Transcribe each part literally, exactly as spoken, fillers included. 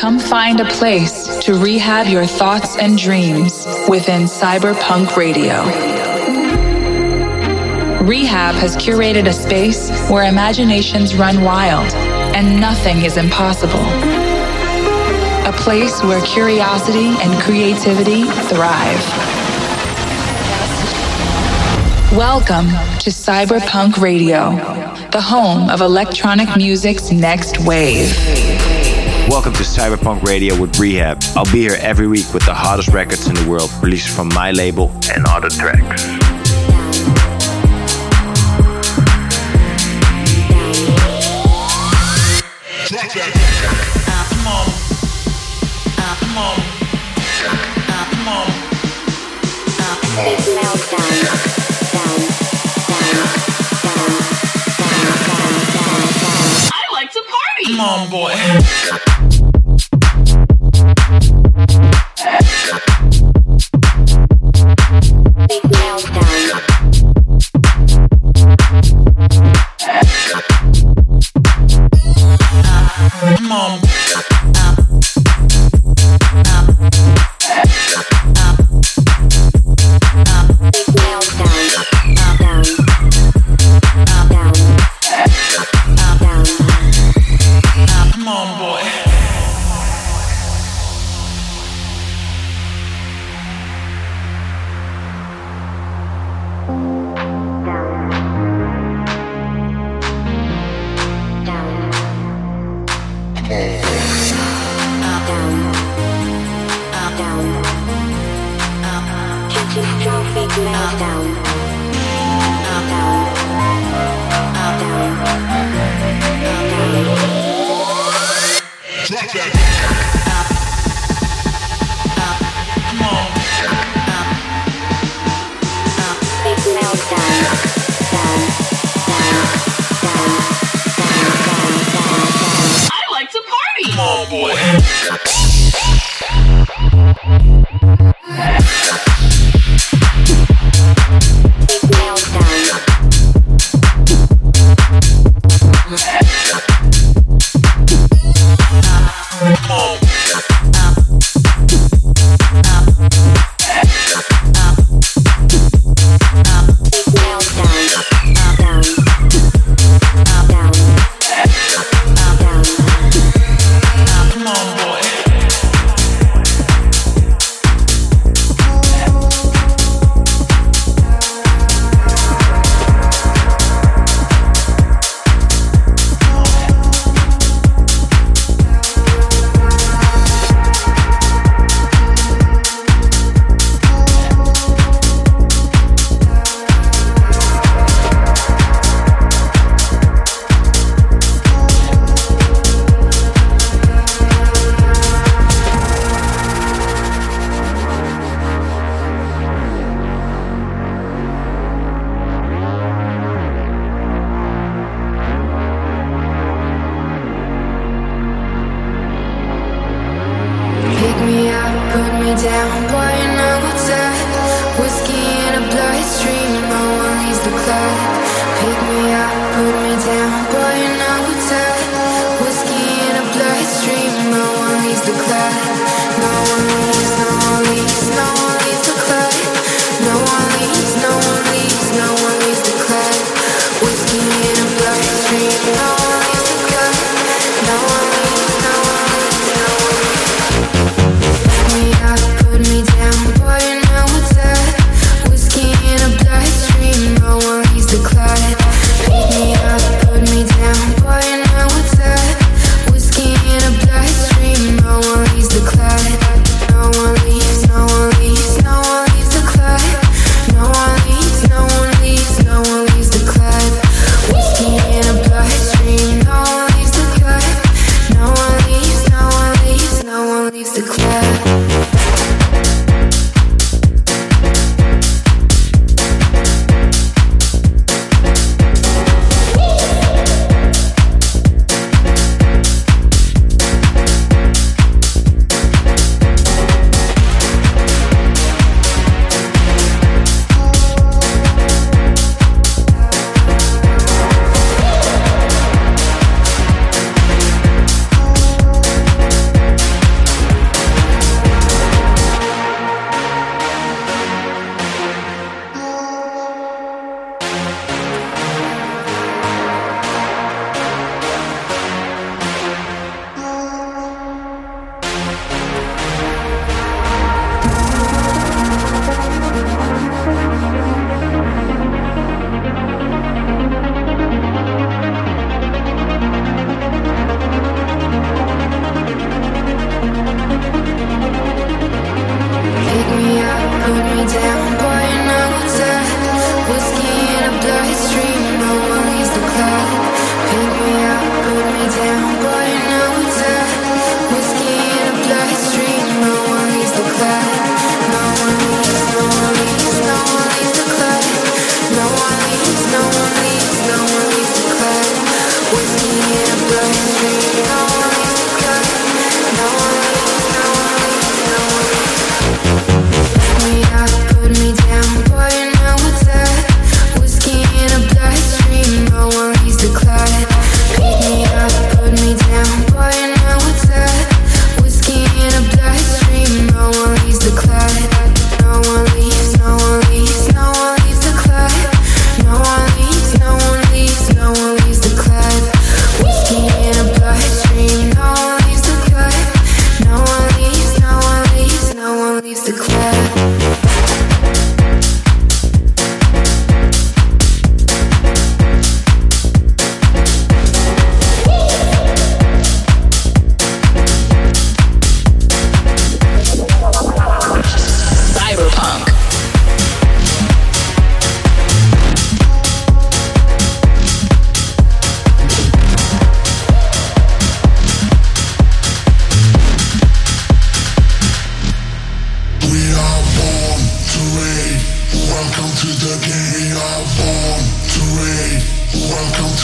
come find a place to rehab your thoughts and dreams within Cyberpunk Radio. Rehab has curated a space where imaginations run wild and nothing is impossible. A place where curiosity and creativity thrive. Welcome to Cyberpunk Radio, the home of electronic music's next wave. Welcome to Cyberpunk Radio with Rehab. I'll be here every week with the hottest records in the world, released from my label and other tracks. Come on. Come on. Come on. Come on. Come on, boy. Come on. Come on, boy.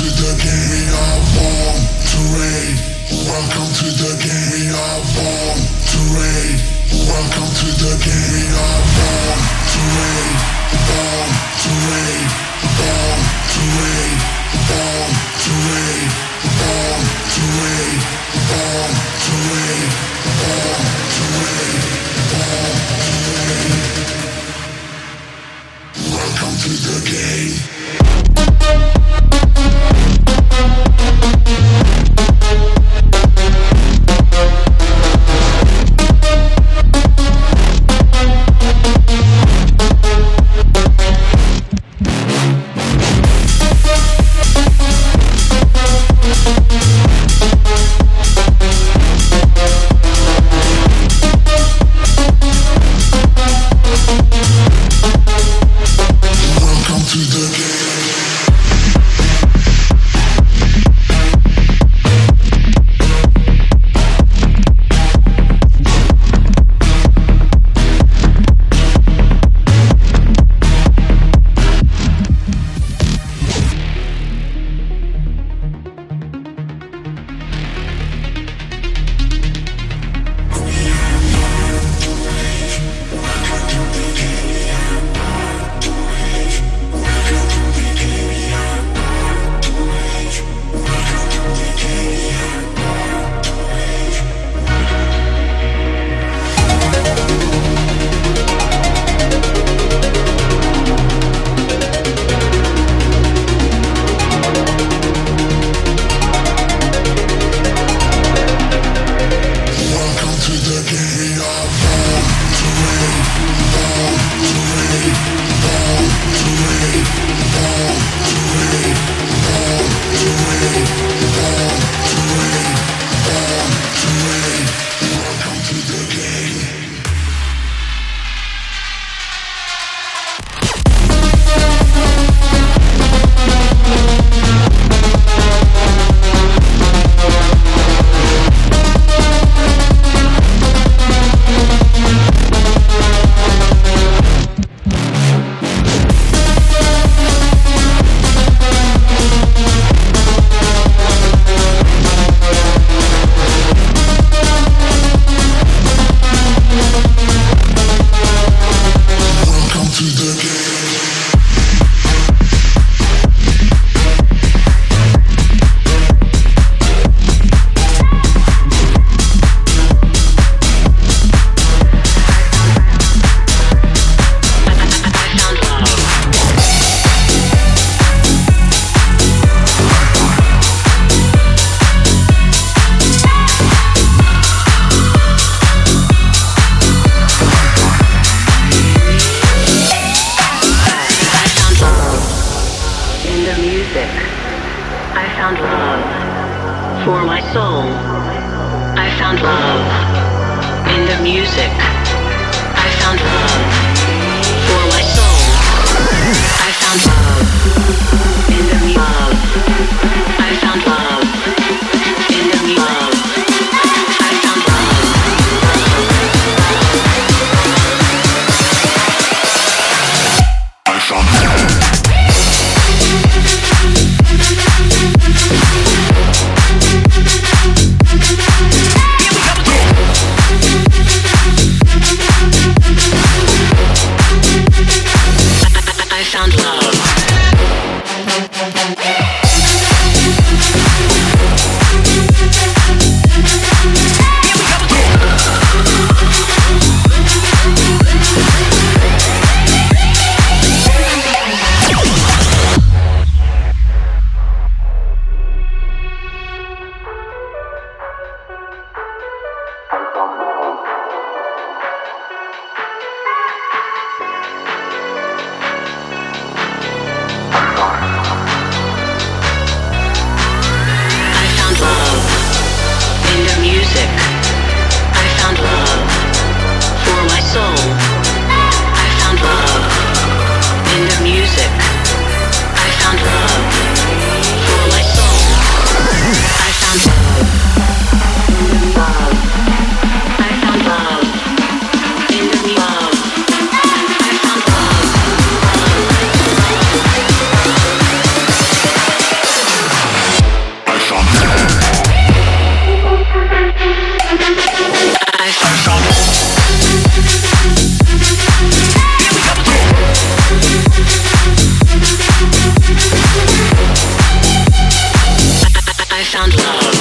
found love. Sound love.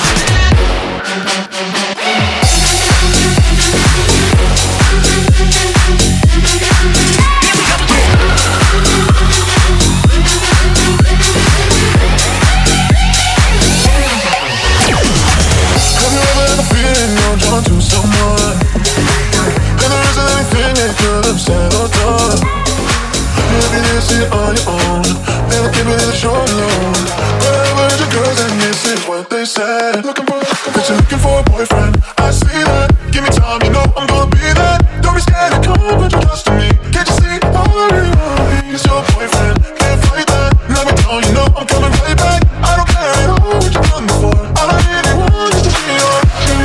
To someone, and there isn't anything they could have said or done. Maybe they see it on your own, they don't keep it in the show alone. But I heard your girls and this is what they said. Looking for, that you're looking for a boyfriend. I see that. Give me time, you know I'm gonna be that. Don't be scared to come, put your trust in me. Can't you see all I really want is your boyfriend? Can't fight that. Let me down, you know I'm coming right back. I don't care at all what you've done before. All I really want is to be your.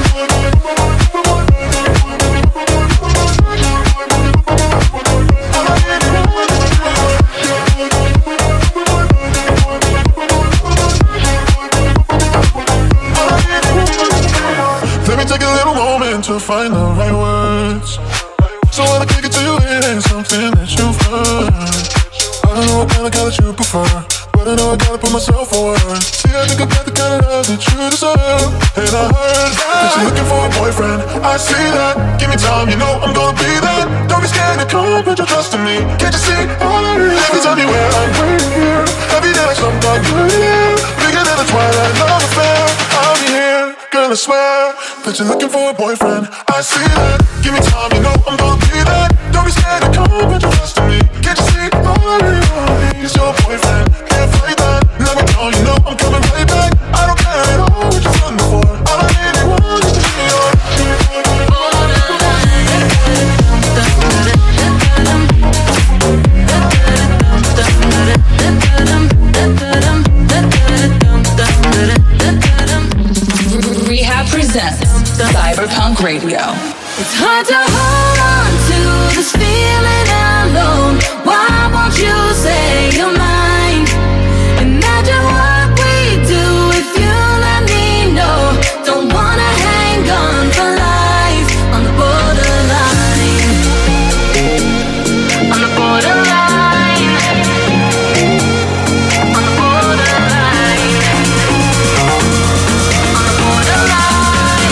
To find the right words, so when I kick it to you, it ain't something that you've heard. I don't know what kind of color you prefer, but I know I gotta put myself forward. See, I think I got the kind of love that you deserve. And I heard that you're looking for a boyfriend. I see that. Give me time, you know I'm gonna be that. Don't be scared to come, put your trust in me. Can't you see all I need? Every time you where I'm waiting here, every day like something got good here. Bigger than a twilight love affair. I'll be here, girl, I swear that you're looking for a boyfriend. I see that. Give me time, you know I'm gonna be that. Don't be scared to come, put your trust in me. Can't you see all I need is your boyfriend. Can't fight that. Let me know, you know I'm coming right back. I don't care at all what you've done before. All I really want is to be your. Rehab presents Cyberpunk Radio. It's hard to hold on to this feeling alone. Why won't you say you're mine? Imagine what we do if you let me know. Don't wanna hang on for life on the borderline. On the borderline. On the borderline. On the borderline.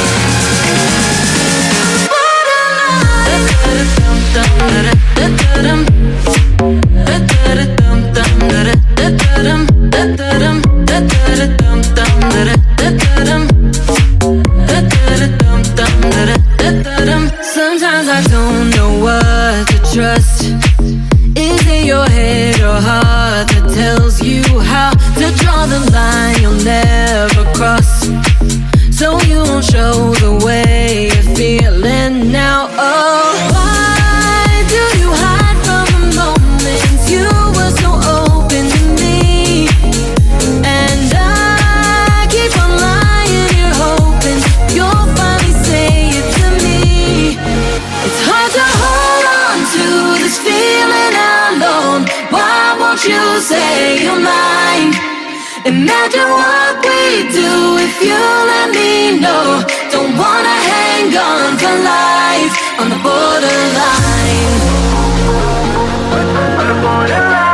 Sometimes I don't know what to trust. Is it your head or heart that tells you how to draw the line you'll never cross? So you won't show the way you're feeling now. Oh, why do you hide from the moments you were so open to me? And I keep on lying here hoping you'll finally say it to me. It's hard to hold on to this feeling alone. Why won't you say you're mine? Imagine what we do if you let me know. Don't wanna hang on for life on the borderline. On the borderline.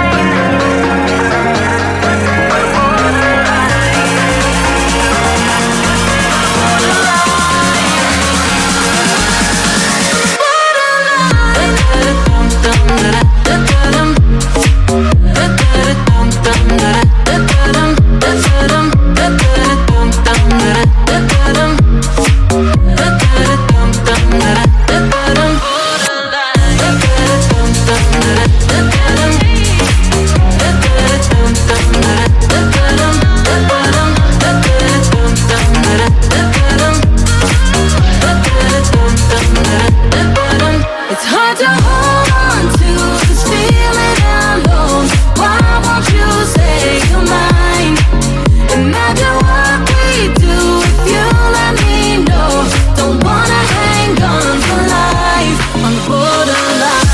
It's hard to hold on to this feeling alone. Why won't you say you're mine? Imagine what we do if you let me know. Don't wanna hang on for life on the borderline.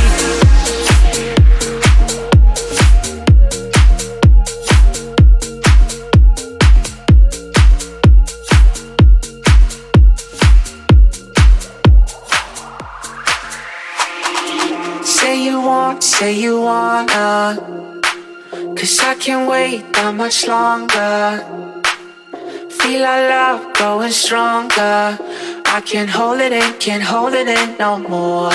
Say you want, say you wanna, 'cause I can't wait that much longer. Feel our love growing stronger. I can't hold it in, can't hold it in no more.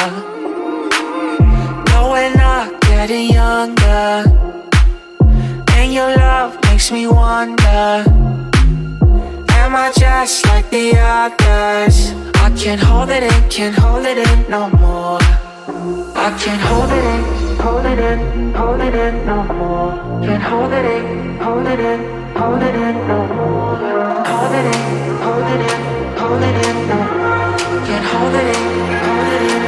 No, we're not getting younger, and your love makes me wonder, am I just like the others? I can't hold it in, can't hold it in no more. I can't hold it in, hold it in, hold it in no more. Can't hold it in, hold it in, hold it in no more. Hold it in, hold it in, hold it in no more. Can't hold it in, hold it in.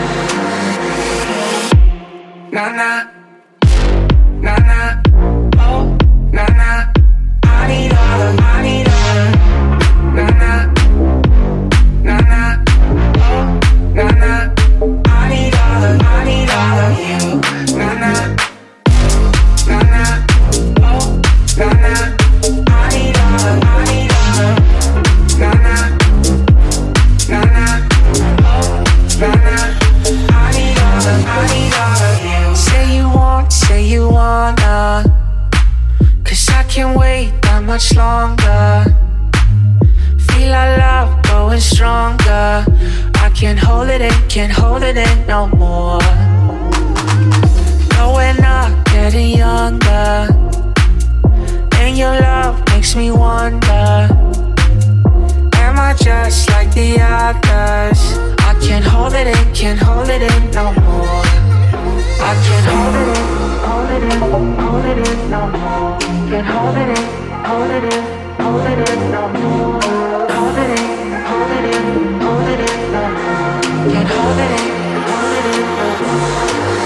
Na na, na na, oh na na. I need all of, I need all of. Na na, na na, oh na na. I need all of, I need all of you. Na na, na na, oh na na. I need all of, I need all of. Na na, na na, oh na na. I need all of, I need all of you. Say you want, say you wanna, 'cause I can't wait that much longer. Feel our love growing stronger. I can't hold it in, can't hold it in no more. No, we're not getting younger, and your love makes me wonder, am I just like the others? I can't hold it in, can't hold it in no more. I can't hold it in, hold it in, hold it in no more. Can't hold it in, hold it in, hold it in no more. Hold it in, hold it in, hold it in no more. Can't hold it in, hold it in no more.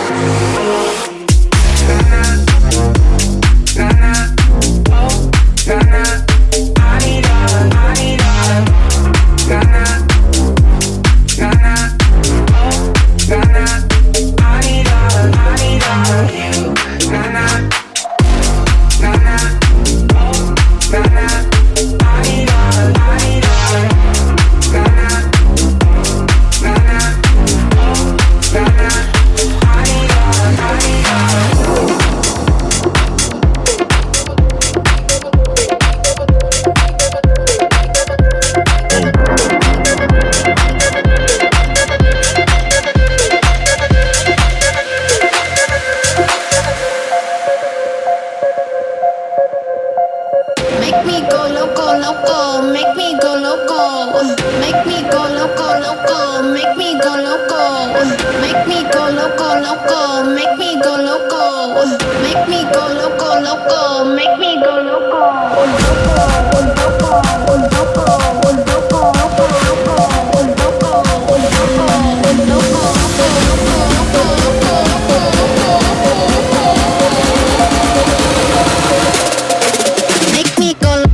Na na, na na, oh na na. I need all of, I need all of. Na na, na na, oh na na. I need all of, I need all of you. Na na, na na, oh na na. I need all of, I need all of. Na na, na na, oh na na. I need all of, I need all of. Make me go loco, loco, make me go loco, make me go loco, loco, make me go loco, make me go loco, loco, make me go loco, make me go loco, loco, make me go Make me go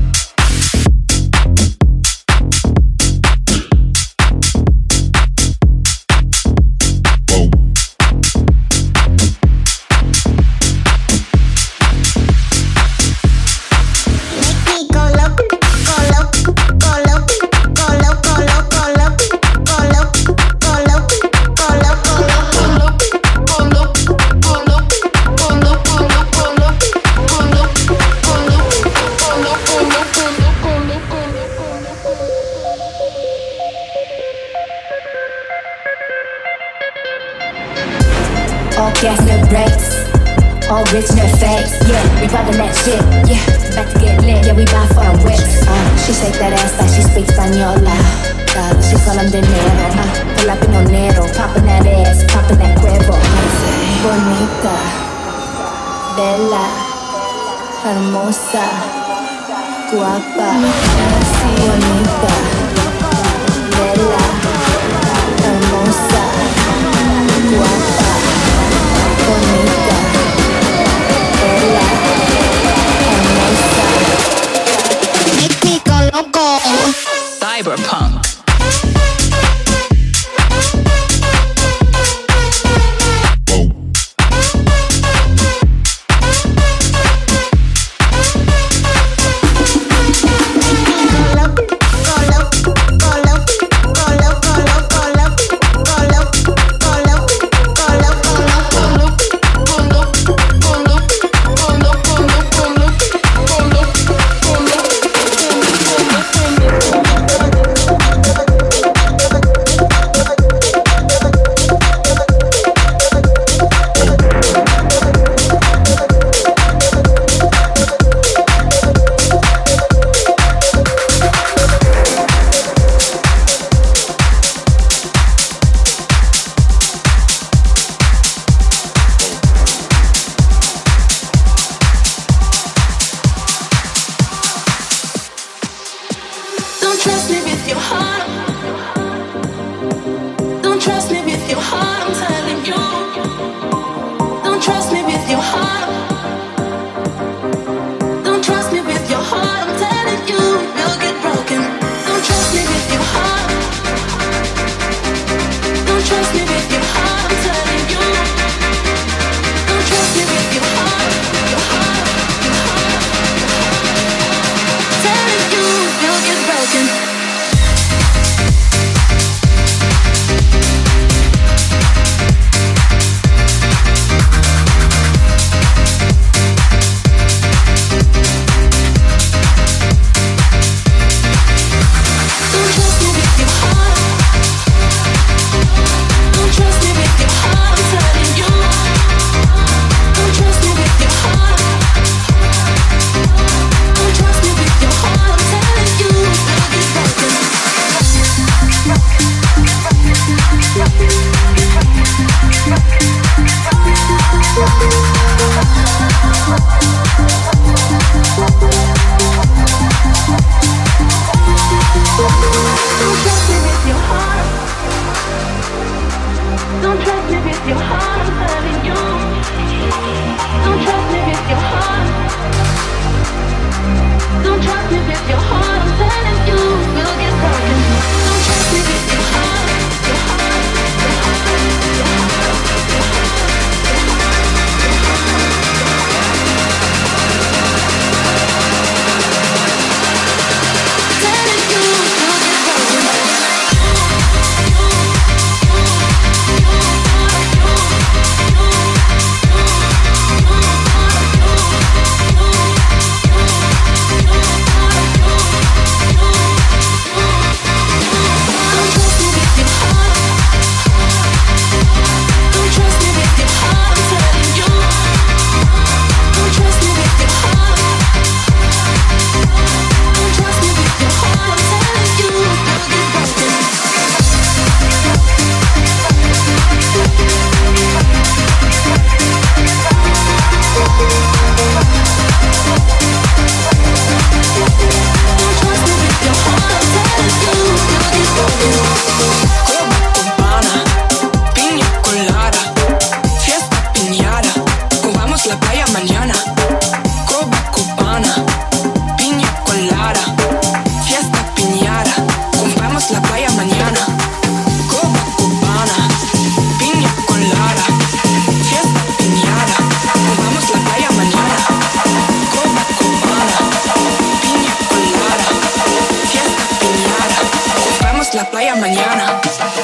all gas, no brakes. All rich, no fakes. Yeah, we poppin' that shit. Yeah, about to get lit. Yeah, we buy foreign whips. Uh, she shake that ass like she speaks española. Uh, she call them dinero. Uh, pull up in on Nero. Poppin' that ass, poppin' that cuervo. Bonita, bella, hermosa, guapa, bonita, bella, hermosa, guapa. Bonita, bella, hermosa. Make me go loco. Cyberpunk. playa mañana.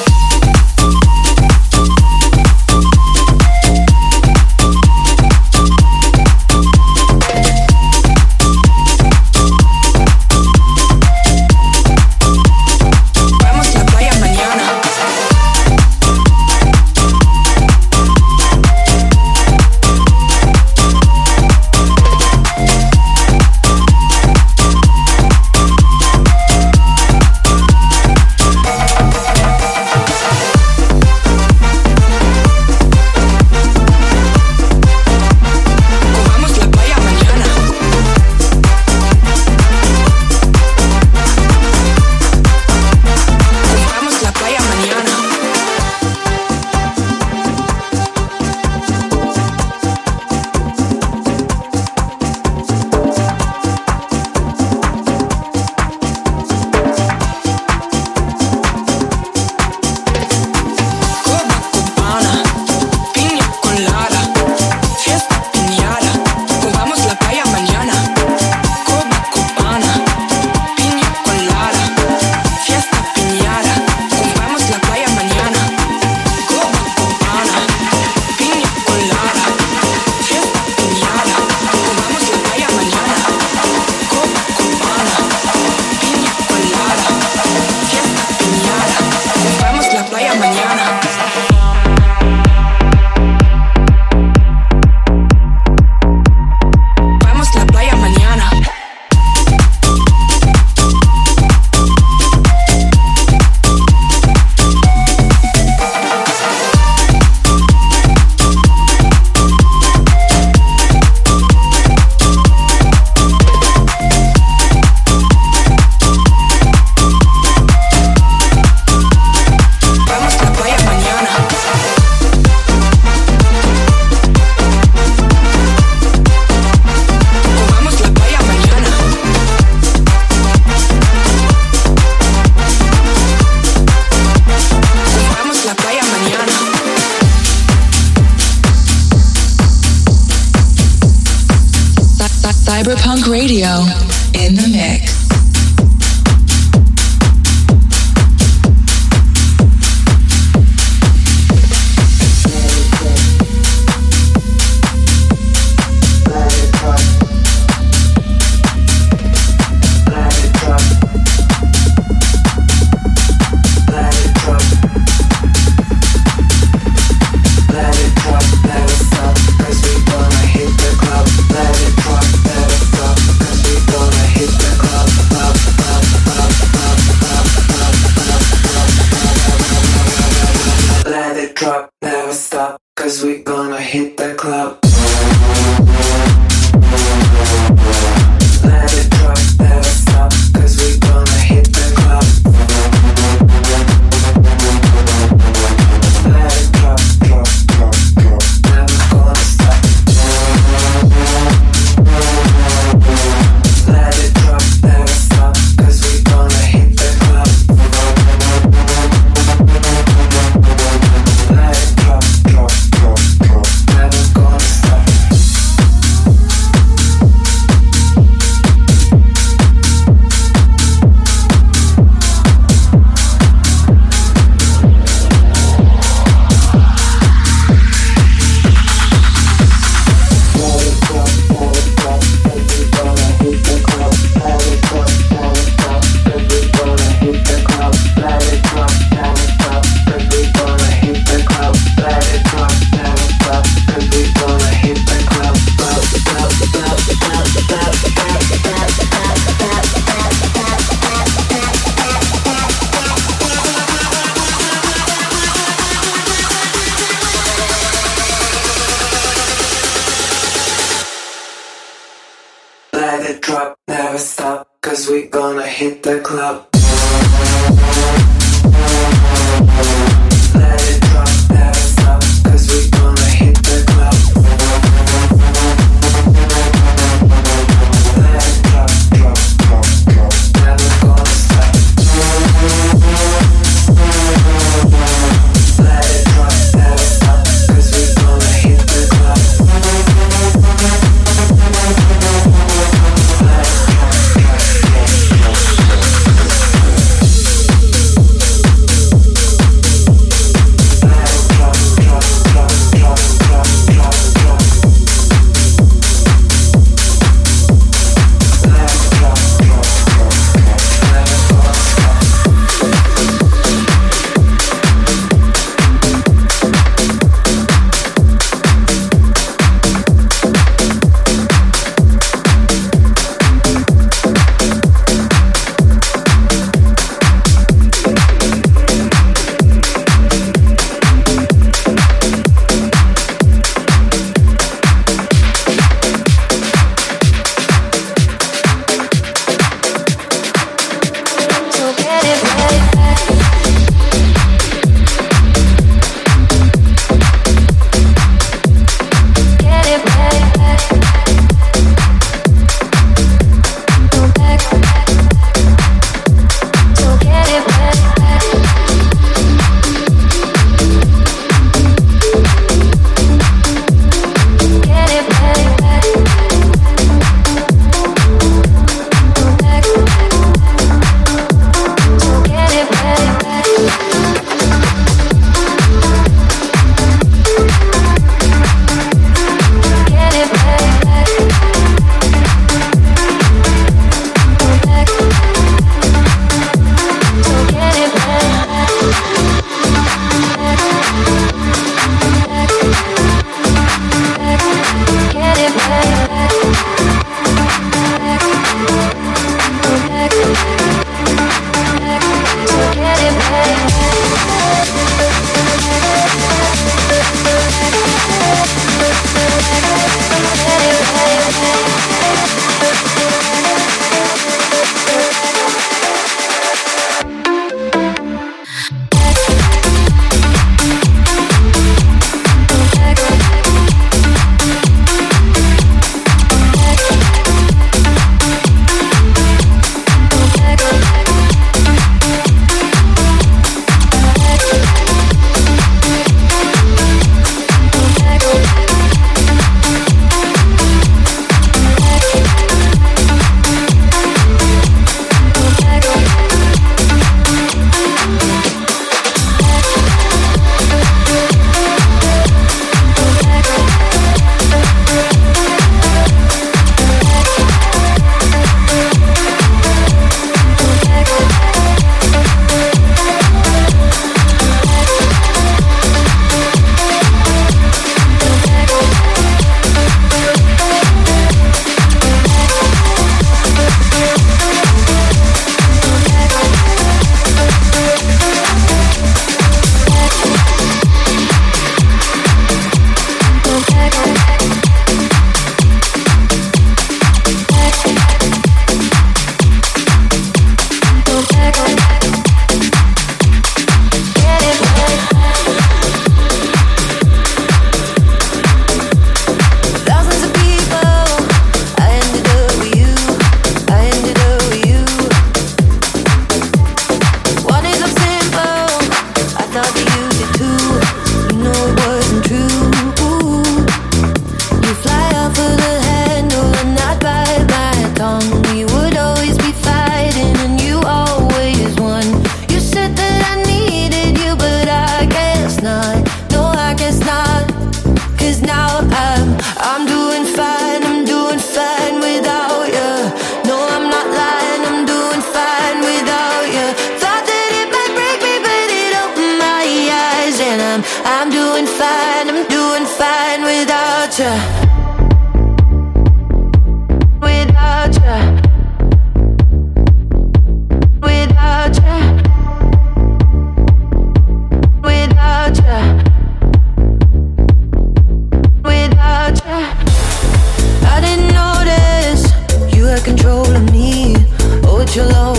Cyberpunk Radio in the mix.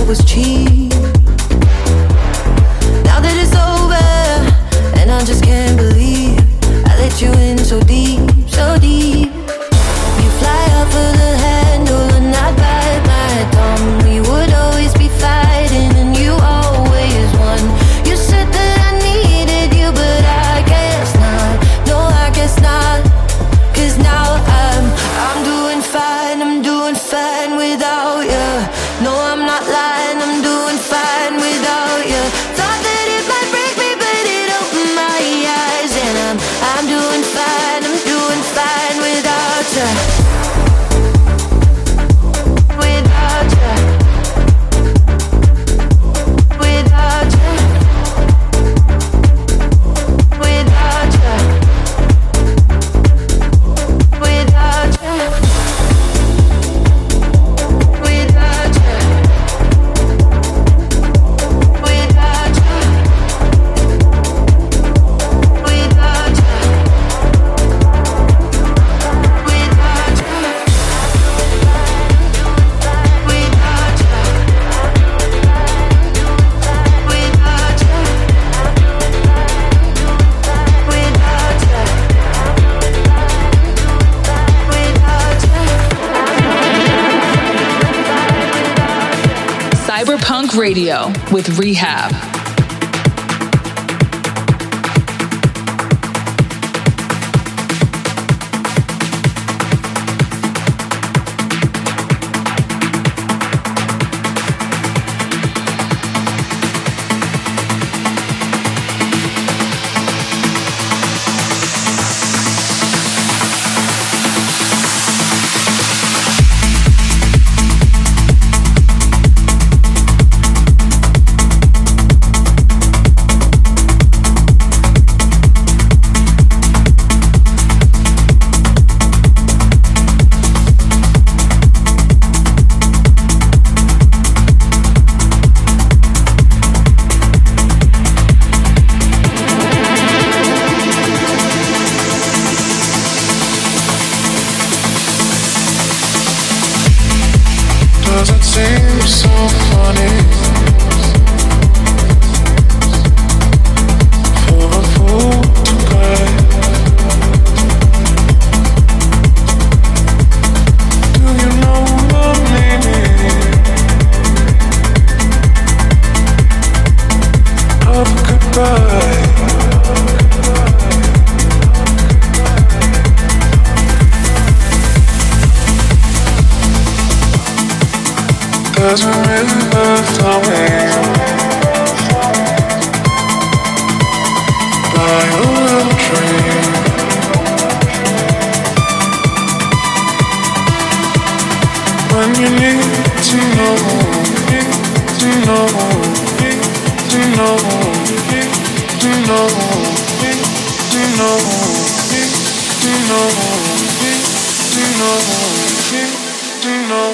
was cheap. Now that it's over, and I just can't believe I let you in so deep, so deep. You fly off of the handle and I'd bite my tongue. We would always be fighting and you always won. You said that I needed you, but I guess not. No, I guess not. Cause now I'm, I'm doing fine, I'm doing fine without you. No, I'm not lying, I'm doing fine without you. Thought that it might break me, but it opened my eyes. And I'm, I'm doing fine, I'm doing fine without you. Without you. Without you. Without you. Without you. Without you. Without you. Without you. Without you. Without you. Without you. Without you. Without you. Cyberpunk Radio with Rehab. Does it seem so funny for a fool to cry? Do you know the meaning of goodbye? There's a river flowing by a little tree. When you need to know, need to know, need to know, need to know, need to know, need to know, need to know, need to know.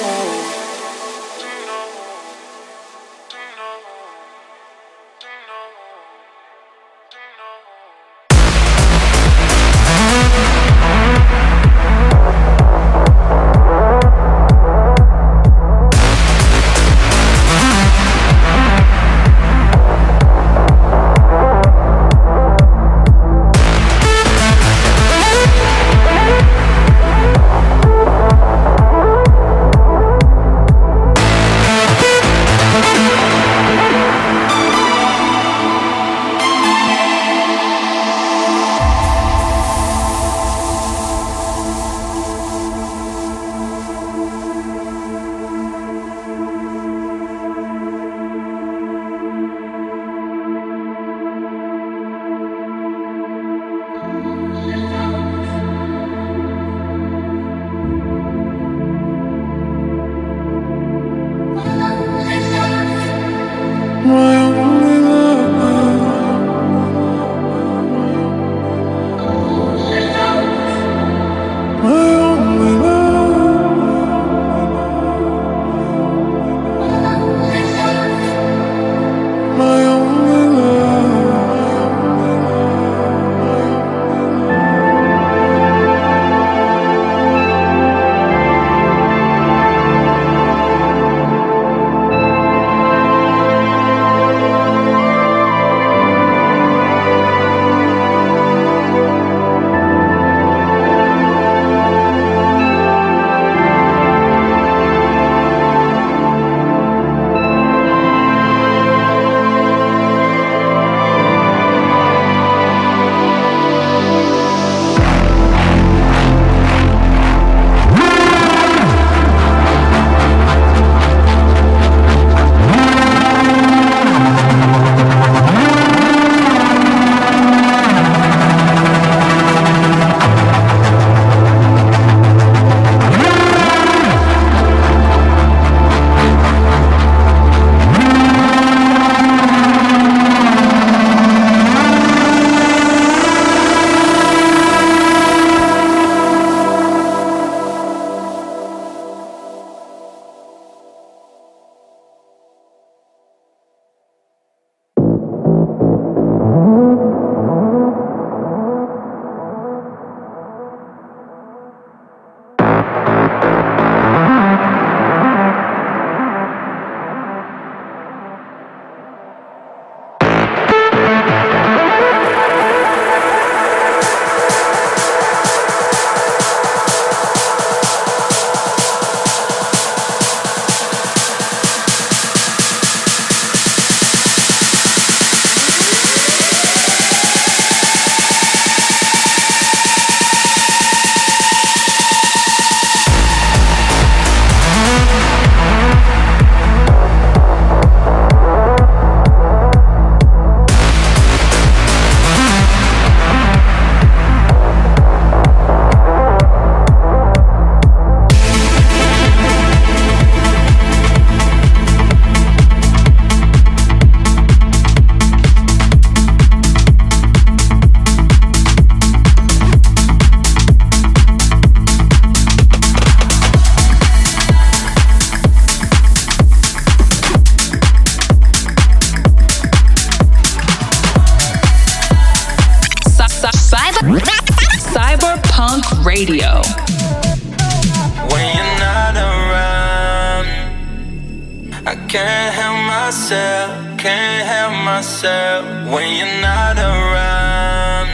Radio. When you're not around, I can't help myself, can't help myself. When you're not around,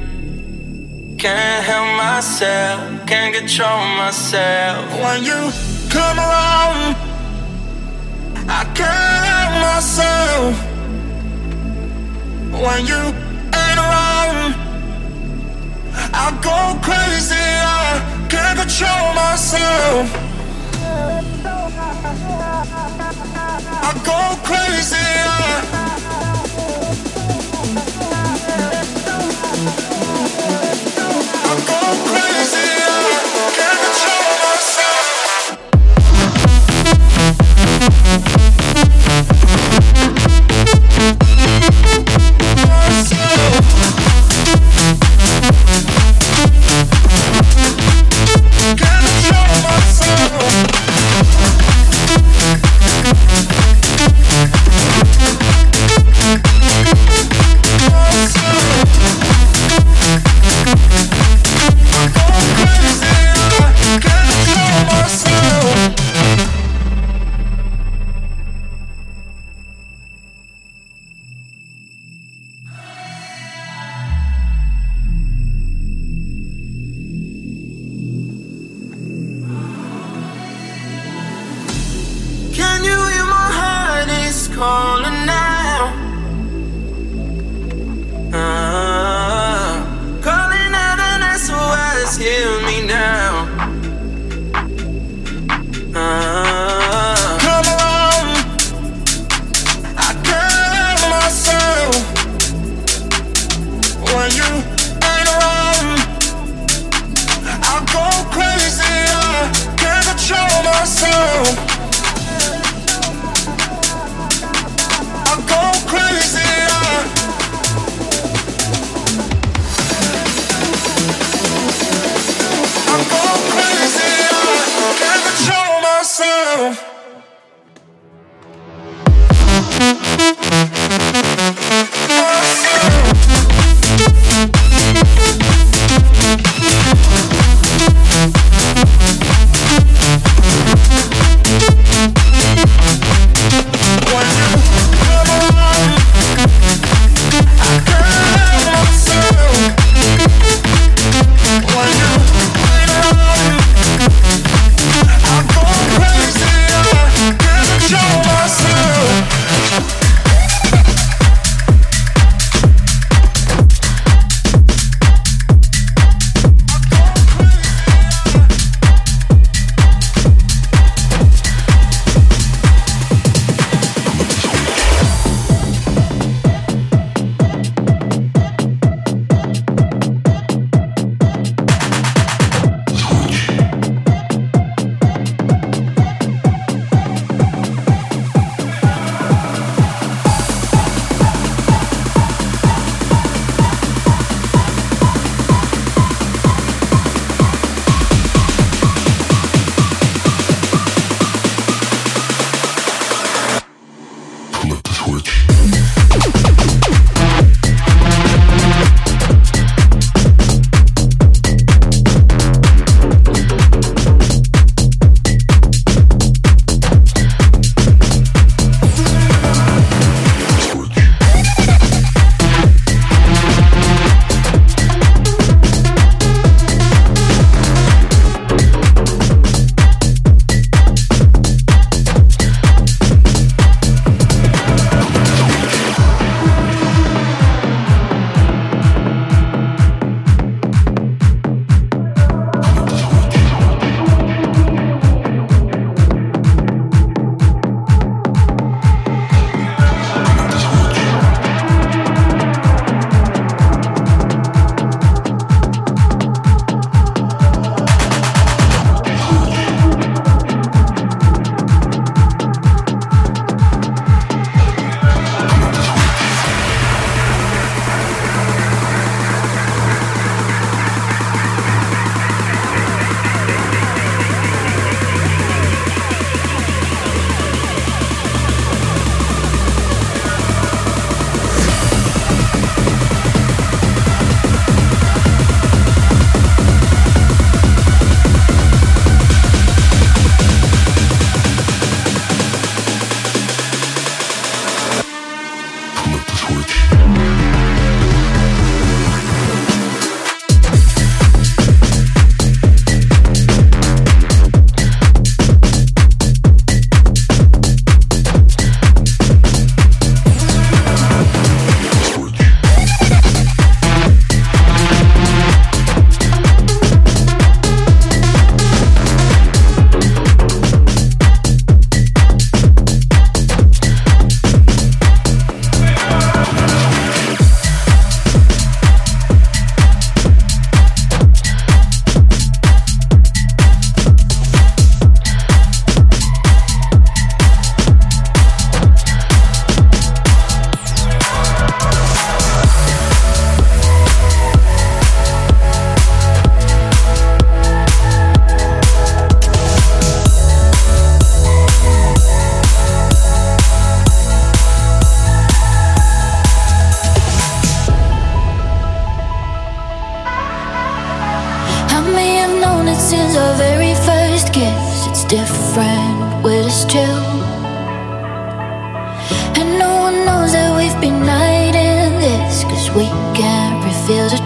can't help myself, can't control myself. When you come around, I can't help myself. When you ain't around, I go crazy, I can't control myself. I go crazy, I I go crazy, I can't control myself.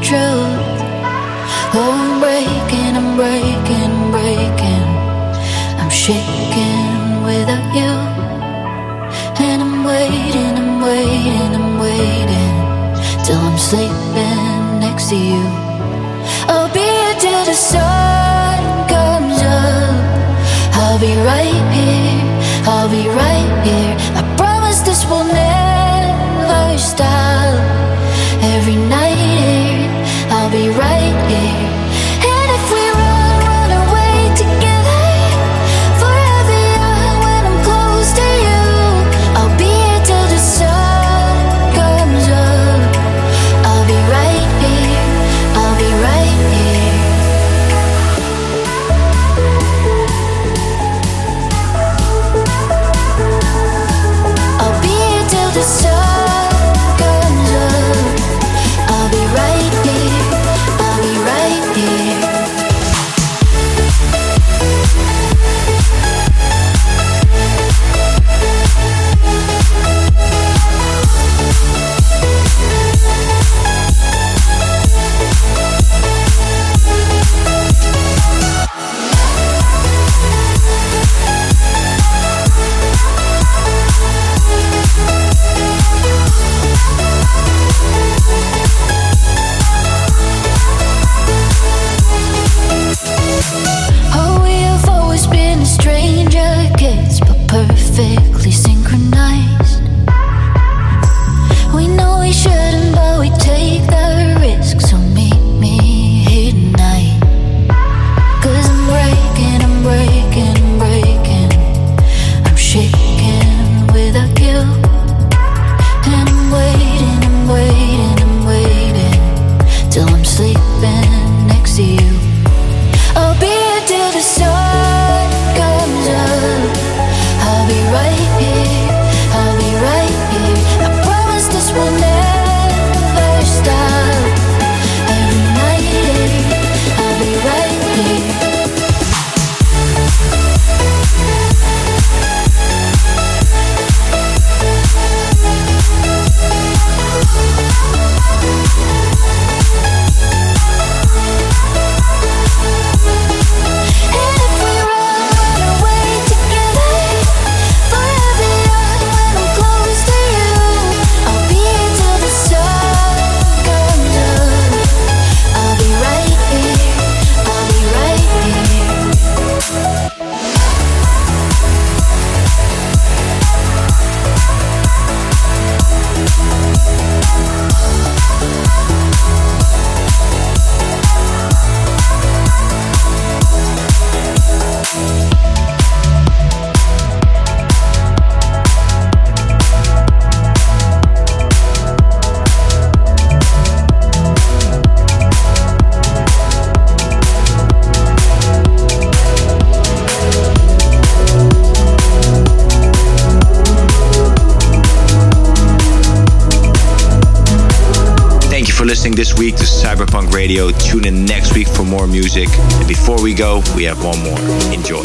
truth. Oh, I'm breaking, I'm breaking, I'm breaking. I'm shaking without you. And I'm waiting, I'm waiting, I'm waiting till I'm sleeping next to you. I'll be here till the sun comes up. I'll be right here, I'll be right here. I promise this will never stop. Every night here, I'll be right here. And if we run, run away together, forever young when I'm close to you. I'll be here till the sun comes up. I'll be right here, I'll be right here. I'll be here till the sun comes up. I'll be right here, I'll be right here. Oh, we have always been stranger kids, but perfectly synchronized. We know we shouldn't, but we take the risk. So meet me here tonight. Cause I'm breaking, I'm breaking, I'm breaking. I'm shaking without you. And I'm waiting, I'm waiting, I'm waiting till I'm sleeping next to you. I'll be here till the sun comes up. I'll be right here, I'll be right here. I promise this will never stop. Every night here, I'll be right here. And if we run, run away together, forever young when I'm close to you. I'll be here till the sun comes up. I'll be right here, I'll be right here. Thank you for listening this week to Cyberpunk Radio. Tune in next week for more music. And before we go, we have one more. Enjoy.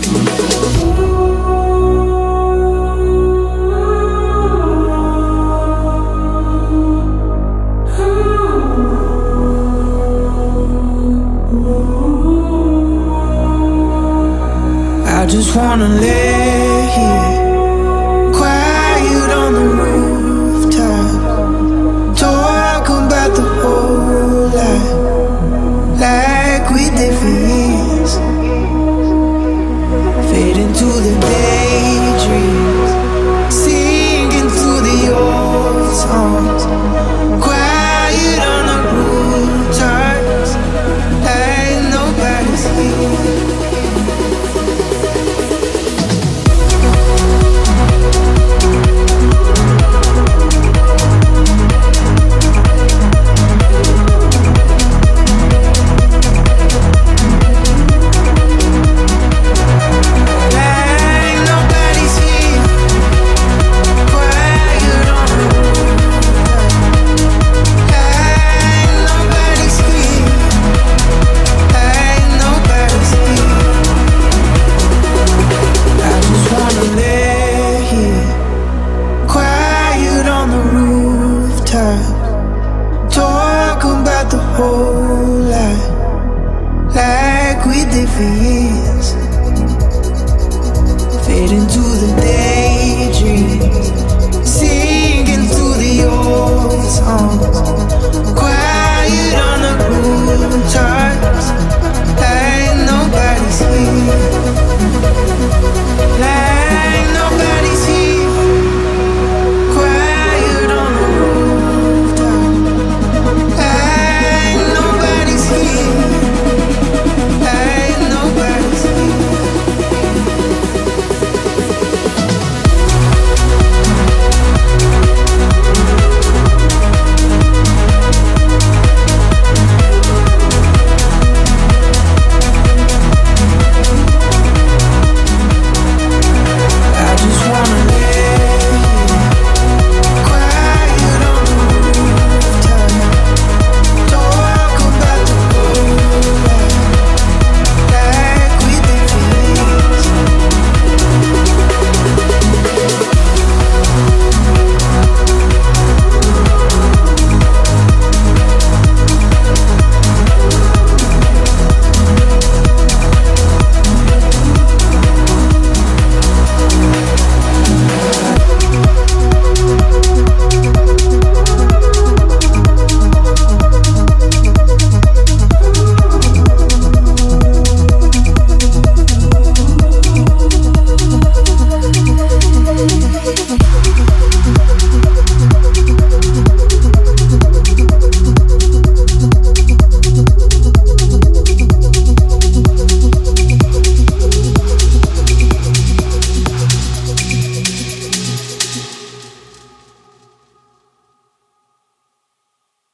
I just wanna live